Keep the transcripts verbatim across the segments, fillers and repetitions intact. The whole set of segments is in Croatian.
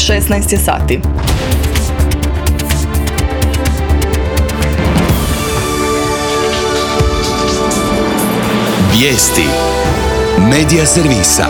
šesnaest je sati. Vijesti Medija servisa.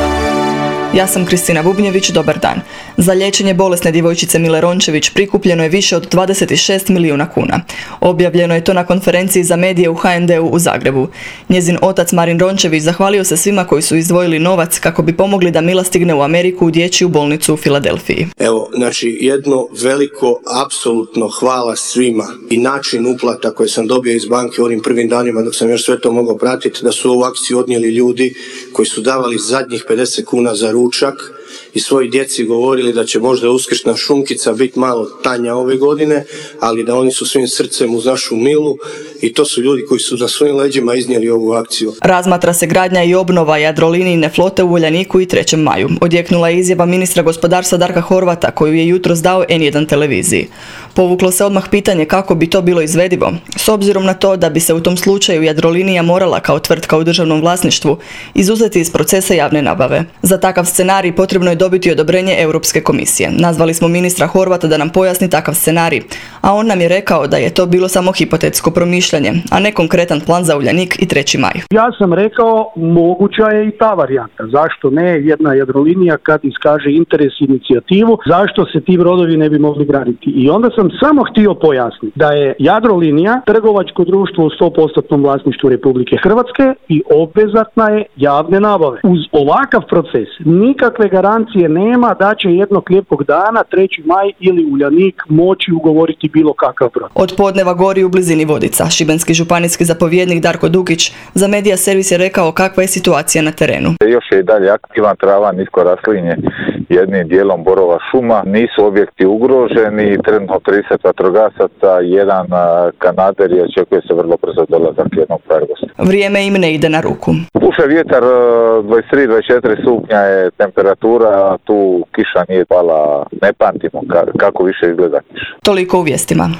Ja sam Kristina Bubnjević, dobar dan. Za liječenje bolesne djevojčice Mile Rončević prikupljeno je više od dvadeset šest milijuna kuna. Objavljeno je to na konferenciji za medije u ha en de u u Zagrebu. Njezin otac Marin Rončević zahvalio se svima koji su izdvojili novac kako bi pomogli da Mila stigne u Ameriku u dječju bolnicu u Filadelfiji. Evo, znači jedno veliko, apsolutno hvala svima i način uplata koje sam dobio iz banke u onim prvim danima dok sam još sve to mogao pratiti, da su ovu akciju odnijeli ljudi koji su davali zadnjih pedeset kuna za ručak i svoj djeci govorili da će možda uskršnja šunkica biti malo tanja ove godine, ali da oni su svim srcem uz našu Milu i to su ljudi koji su na svojim leđima iznijeli ovu akciju. Razmatra se gradnja i obnova Jadrolinijine flote u Uljaniku i trećem maju. Odjeknula je izjava ministra gospodarstva Darka Horvata koju je jutros dao en jedan televiziji. Povuklo se odmah pitanje kako bi to bilo izvedivo, s obzirom na to da bi se u tom slučaju Jadrolinija morala kao tvrtka u državnom vlasništvu izuzeti iz procesa javne nabave. Za takav scenarij potrebno je dobiti odobrenje Europske komisije. Nazvali smo ministra Horvata da nam pojasni takav scenarij, a on nam je rekao da je to bilo samo hipotetsko promišljanje, a ne konkretan plan za Uljanik i treći maj. Ja sam rekao moguća je i ta varijanta. Zašto ne jedna Jadrolinija kad iskaže interes i inicijativu, zašto se ti brodovi ne bi mogli graditi? I onda sam samo htio pojasniti da je Jadrolinija trgovačko društvo u sto posto vlasništvu Republike Hrvatske i obvezatna je javne nabave. Uz ovakav proces nikakve garancije nema da će jednog lijepog dana treći maj ili Uljanik moći ugovoriti bilo kakav brod. Od podneva gori u blizini Vodica. Šibenski županijski zapovjednik Darko Dukić za Medija servis je rekao kakva je situacija na terenu. Još je i dalje aktivan trava, nisko raslinje, jednim dijelom borova šuma. Nisu objekti ugroženi, trenutno trideset vatrogasaca, jedan kanader i očekuje se vrlo brzo dolazak jednog prgosta. Vrijeme im ne ide na ruku. Puše vjetar, dvadeset tri do dvadeset četiri stupnja je temperatura, tu kiša nije pala, ne pamtimo kako više izgleda kiša. Toliko u vijestima.